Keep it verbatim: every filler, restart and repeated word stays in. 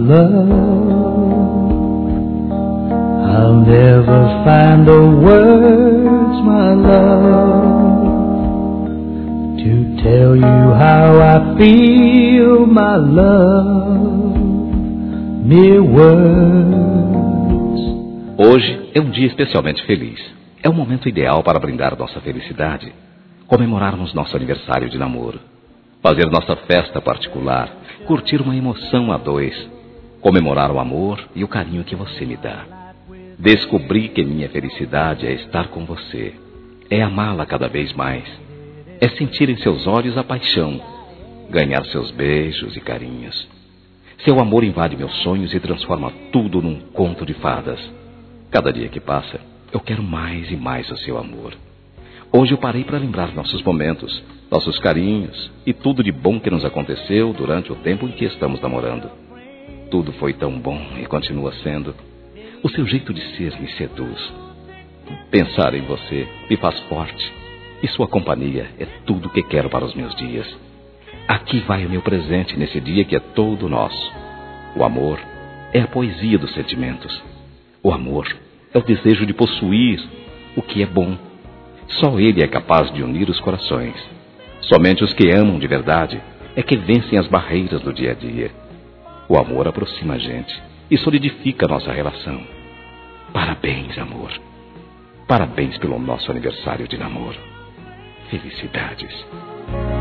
love. I'll never find the words, my love, to tell you how I feel, my love, mere words. Hoje é um dia especialmente feliz. É o momento ideal para brindar nossa felicidade, comemorarmos nosso aniversário de namoro, fazer nossa festa particular, curtir uma emoção a dois, comemorar o amor e o carinho que você me dá. Descobri que minha felicidade é estar com você, é amá-la cada vez mais, é sentir em seus olhos a paixão, ganhar seus beijos e carinhos. Seu amor invade meus sonhos e transforma tudo num conto de fadas. Cada dia que passa, eu quero mais e mais o seu amor. Hoje eu parei para lembrar nossos momentos, nossos carinhos e tudo de bom que nos aconteceu durante o tempo em que estamos namorando. Tudo foi tão bom e continua sendo. O seu jeito de ser me seduz. Pensar em você me faz forte e sua companhia é tudo o que quero para os meus dias. Aqui vai o meu presente nesse dia que é todo nosso. O amor é a poesia dos sentimentos. O amor é o desejo de possuir o que é bom. Só ele é capaz de unir os corações. Somente os que amam de verdade é que vencem as barreiras do dia a dia. O amor aproxima a gente e solidifica a nossa relação. Parabéns, amor. Parabéns pelo nosso aniversário de namoro. Felicidades.